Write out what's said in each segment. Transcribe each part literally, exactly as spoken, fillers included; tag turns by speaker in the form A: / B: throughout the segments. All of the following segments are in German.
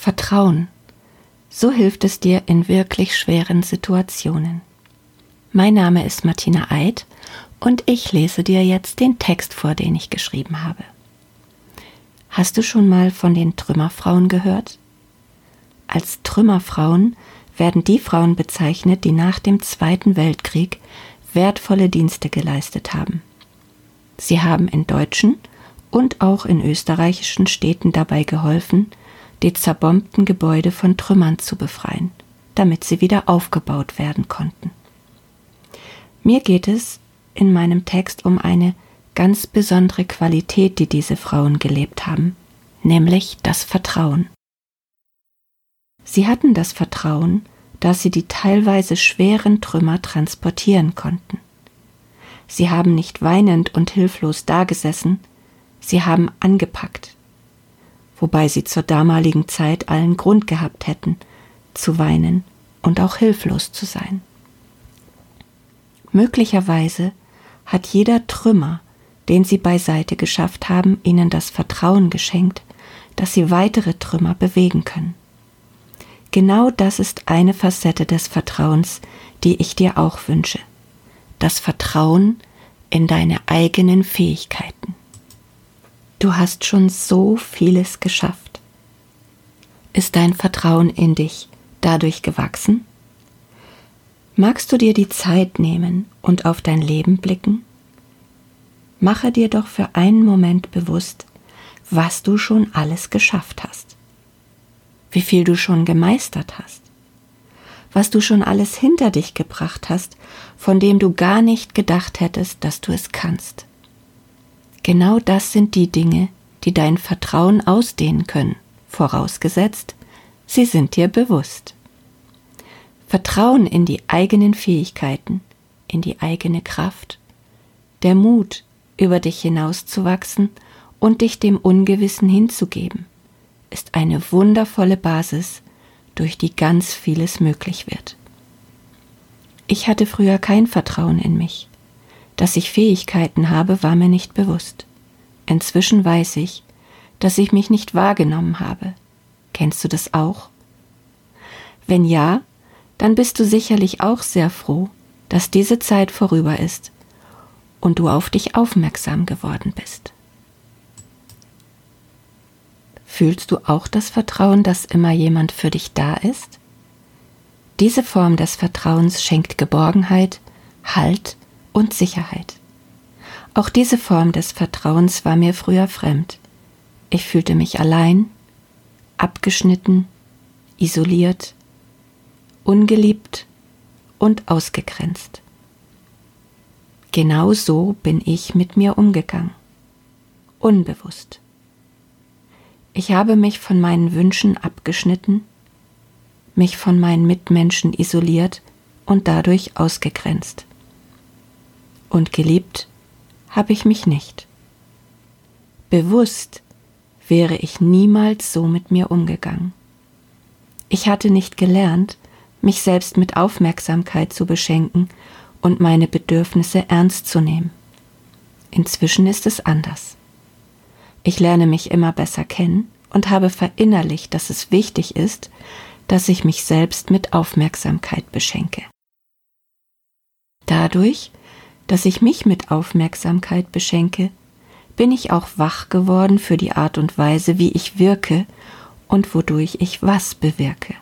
A: Vertrauen. So hilft es dir in wirklich schweren Situationen. Mein Name ist Martina Eid und ich lese dir jetzt den Text vor, den ich geschrieben habe. Hast du schon mal von den Trümmerfrauen gehört? Als Trümmerfrauen werden die Frauen bezeichnet, die nach dem Zweiten Weltkrieg wertvolle Dienste geleistet haben. Sie haben in deutschen und auch in österreichischen Städten dabei geholfen, die zerbombten Gebäude von Trümmern zu befreien, damit sie wieder aufgebaut werden konnten. Mir geht es in meinem Text um eine ganz besondere Qualität, die diese Frauen gelebt haben, nämlich das Vertrauen. Sie hatten das Vertrauen, dass sie die teilweise schweren Trümmer transportieren konnten. Sie haben nicht weinend und hilflos dagesessen, sie haben angepackt, wobei sie zur damaligen Zeit allen Grund gehabt hätten, zu weinen und auch hilflos zu sein. Möglicherweise hat jeder Trümmer, den sie beiseite geschafft haben, ihnen das Vertrauen geschenkt, dass sie weitere Trümmer bewegen können. Genau das ist eine Facette des Vertrauens, die ich dir auch wünsche. Das Vertrauen in deine eigenen Fähigkeiten. Du hast schon so vieles geschafft. Ist dein Vertrauen in dich dadurch gewachsen? Magst du dir die Zeit nehmen und auf dein Leben blicken? Mache dir doch für einen Moment bewusst, was du schon alles geschafft hast. Wie viel du schon gemeistert hast. Was du schon alles hinter dich gebracht hast, von dem du gar nicht gedacht hättest, dass du es kannst. Genau das sind die Dinge, die dein Vertrauen ausdehnen können, vorausgesetzt, sie sind dir bewusst. Vertrauen in die eigenen Fähigkeiten, in die eigene Kraft, der Mut, über dich hinauszuwachsen und dich dem Ungewissen hinzugeben, ist eine wundervolle Basis, durch die ganz vieles möglich wird. Ich hatte früher kein Vertrauen in mich. Dass ich Fähigkeiten habe, war mir nicht bewusst. Inzwischen weiß ich, dass ich mich nicht wahrgenommen habe. Kennst du das auch? Wenn ja, dann bist du sicherlich auch sehr froh, dass diese Zeit vorüber ist und du auf dich aufmerksam geworden bist. Fühlst du auch das Vertrauen, dass immer jemand für dich da ist? Diese Form des Vertrauens schenkt Geborgenheit, Halt und Sicherheit. Auch diese Form des Vertrauens war mir früher fremd. Ich fühlte mich allein, abgeschnitten, isoliert, ungeliebt und ausgegrenzt. Genau so bin ich mit mir umgegangen. Unbewusst. Ich habe mich von meinen Wünschen abgeschnitten, mich von meinen Mitmenschen isoliert und dadurch ausgegrenzt. Und geliebt habe ich mich nicht. Bewusst wäre ich niemals so mit mir umgegangen. Ich hatte nicht gelernt, mich selbst mit Aufmerksamkeit zu beschenken und meine Bedürfnisse ernst zu nehmen. Inzwischen ist es anders. Ich lerne mich immer besser kennen und habe verinnerlicht, dass es wichtig ist, dass ich mich selbst mit Aufmerksamkeit beschenke. Dadurch, dass ich mich mit Aufmerksamkeit beschenke, bin ich auch wach geworden für die Art und Weise, wie ich wirke und wodurch ich was bewirke.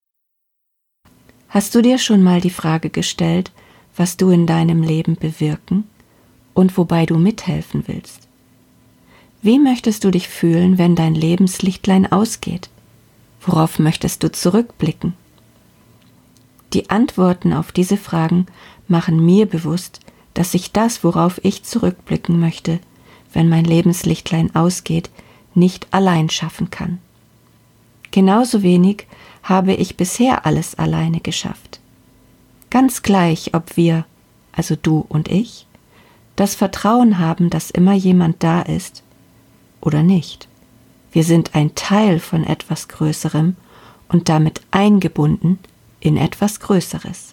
A: Hast du dir schon mal die Frage gestellt, was du in deinem Leben bewirken und wobei du mithelfen willst? Wie möchtest du dich fühlen, wenn dein Lebenslichtlein ausgeht? Worauf möchtest du zurückblicken? Die Antworten auf diese Fragen machen mir bewusst, dass ich das, worauf ich zurückblicken möchte, wenn mein Lebenslichtlein ausgeht, nicht allein schaffen kann. Genauso wenig habe ich bisher alles alleine geschafft. Ganz gleich, ob wir, also du und ich, das Vertrauen haben, dass immer jemand da ist oder nicht. Wir sind ein Teil von etwas Größerem und damit eingebunden in etwas Größeres.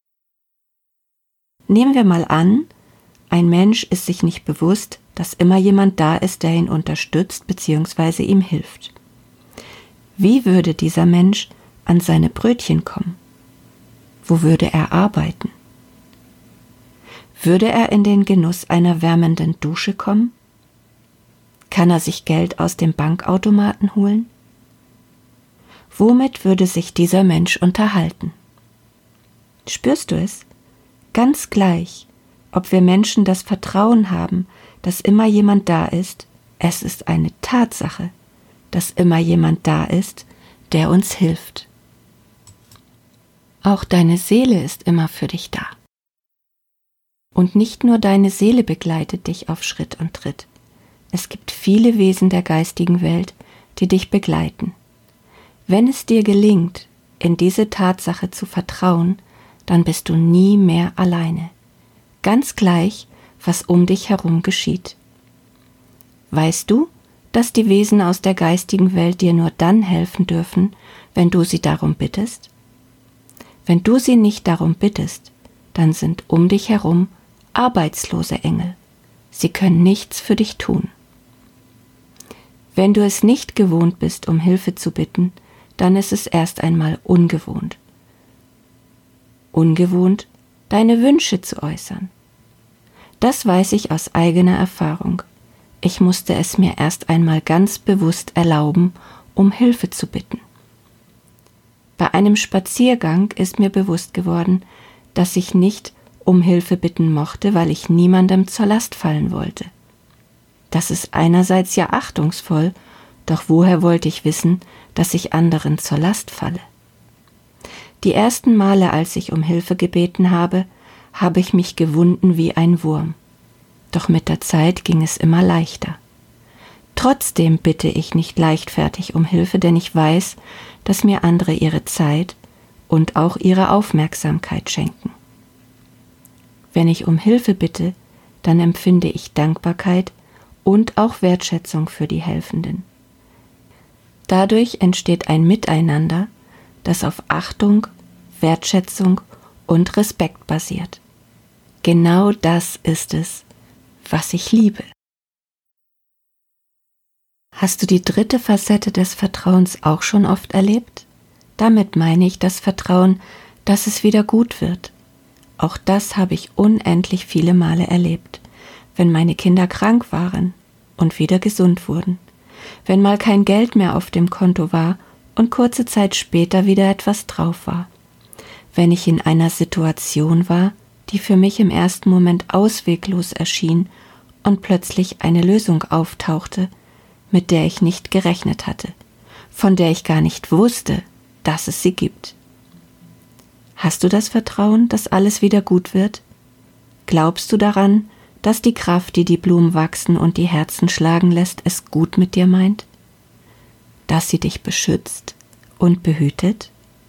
A: Nehmen wir mal an, ein Mensch ist sich nicht bewusst, dass immer jemand da ist, der ihn unterstützt bzw. ihm hilft. Wie würde dieser Mensch an seine Brötchen kommen? Wo würde er arbeiten? Würde er in den Genuss einer wärmenden Dusche kommen? Kann er sich Geld aus dem Bankautomaten holen? Womit würde sich dieser Mensch unterhalten? Spürst du es? Ganz gleich, ob wir Menschen das Vertrauen haben, dass immer jemand da ist, es ist eine Tatsache, dass immer jemand da ist, der uns hilft. Auch deine Seele ist immer für dich da. Und nicht nur deine Seele begleitet dich auf Schritt und Tritt. Es gibt viele Wesen der geistigen Welt, die dich begleiten. Wenn es dir gelingt, in diese Tatsache zu vertrauen, dann bist du nie mehr alleine. Ganz gleich, was um dich herum geschieht. Weißt du, dass die Wesen aus der geistigen Welt dir nur dann helfen dürfen, wenn du sie darum bittest? Wenn du sie nicht darum bittest, dann sind um dich herum arbeitslose Engel. Sie können nichts für dich tun. Wenn du es nicht gewohnt bist, um Hilfe zu bitten, dann ist es erst einmal ungewohnt. Ungewohnt, deine Wünsche zu äußern. Das weiß ich aus eigener Erfahrung. Ich musste es mir erst einmal ganz bewusst erlauben, um Hilfe zu bitten. Bei einem Spaziergang ist mir bewusst geworden, dass ich nicht um Hilfe bitten mochte, weil ich niemandem zur Last fallen wollte. Das ist einerseits ja achtungsvoll, doch woher wollte ich wissen, dass ich anderen zur Last falle? Die ersten Male, als ich um Hilfe gebeten habe, habe ich mich gewunden wie ein Wurm. Doch mit der Zeit ging es immer leichter. Trotzdem bitte ich nicht leichtfertig um Hilfe, denn ich weiß, dass mir andere ihre Zeit und auch ihre Aufmerksamkeit schenken. Wenn ich um Hilfe bitte, dann empfinde ich Dankbarkeit und auch Wertschätzung für die Helfenden. Dadurch entsteht ein Miteinander, das auf Achtung, Wertschätzung und Respekt basiert. Genau das ist es, was ich liebe. Hast du die dritte Facette des Vertrauens auch schon oft erlebt? Damit meine ich das Vertrauen, dass es wieder gut wird. Auch das habe ich unendlich viele Male erlebt, wenn meine Kinder krank waren und wieder gesund wurden, wenn mal kein Geld mehr auf dem Konto war und kurze Zeit später wieder etwas drauf war, wenn ich in einer Situation war, die für mich im ersten Moment ausweglos erschien und plötzlich eine Lösung auftauchte, mit der ich nicht gerechnet hatte, von der ich gar nicht wusste, dass es sie gibt. Hast du das Vertrauen, dass alles wieder gut wird? Glaubst du daran, dass die Kraft, die die Blumen wachsen und die Herzen schlagen lässt, es gut mit dir meint? Dass sie dich beschützt und behütet?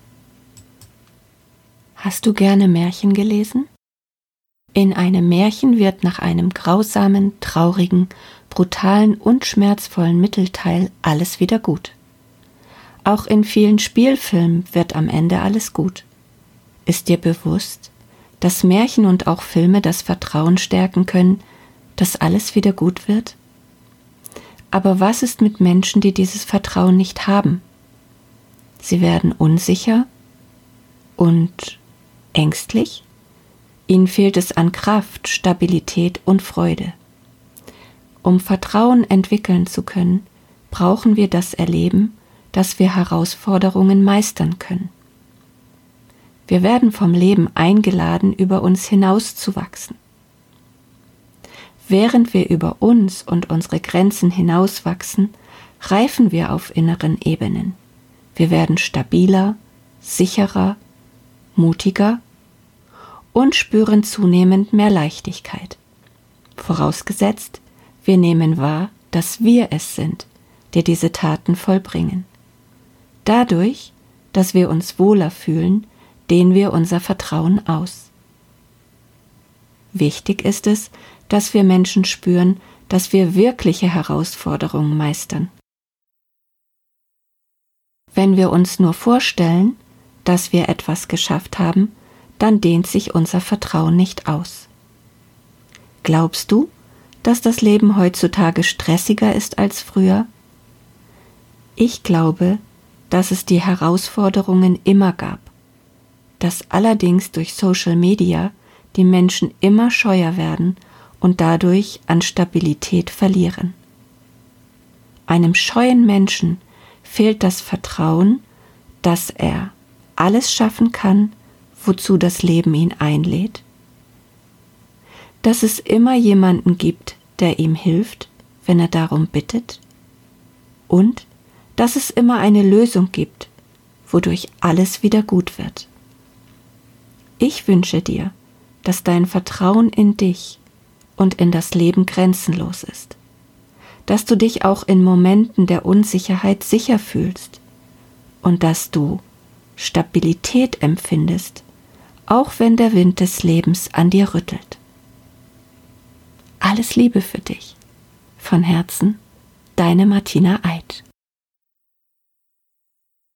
A: Hast du gerne Märchen gelesen? In einem Märchen wird nach einem grausamen, traurigen, brutalen und schmerzvollen Mittelteil alles wieder gut. Auch in vielen Spielfilmen wird am Ende alles gut. Ist dir bewusst, dass Märchen und auch Filme das Vertrauen stärken können, dass alles wieder gut wird? Aber was ist mit Menschen, die dieses Vertrauen nicht haben? Sie werden unsicher und ängstlich. Ihnen fehlt es an Kraft, Stabilität und Freude. Um Vertrauen entwickeln zu können, brauchen wir das Erleben, dass wir Herausforderungen meistern können. Wir werden vom Leben eingeladen, über uns hinauszuwachsen. Während wir über uns und unsere Grenzen hinauswachsen, reifen wir auf inneren Ebenen. Wir werden stabiler, sicherer, mutiger und spüren zunehmend mehr Leichtigkeit. Vorausgesetzt, wir nehmen wahr, dass wir es sind, die diese Taten vollbringen. Dadurch, dass wir uns wohler fühlen, dehnen wir unser Vertrauen aus. Wichtig ist es, dass wir Menschen spüren, dass wir wirkliche Herausforderungen meistern. Wenn wir uns nur vorstellen, dass wir etwas geschafft haben, dann dehnt sich unser Vertrauen nicht aus. Glaubst du, dass das Leben heutzutage stressiger ist als früher? Ich glaube, dass es die Herausforderungen immer gab, dass allerdings durch Social Media die Menschen immer scheuer werden und dadurch an Stabilität verlieren. Einem scheuen Menschen fehlt das Vertrauen, dass er alles schaffen kann, wozu das Leben ihn einlädt, dass es immer jemanden gibt, der ihm hilft, wenn er darum bittet, und dass es immer eine Lösung gibt, wodurch alles wieder gut wird. Ich wünsche dir, dass dein Vertrauen in dich und in das Leben grenzenlos ist, dass du dich auch in Momenten der Unsicherheit sicher fühlst und dass du Stabilität empfindest, auch wenn der Wind des Lebens an dir rüttelt. Alles Liebe für dich. Von Herzen, deine Martina Eid.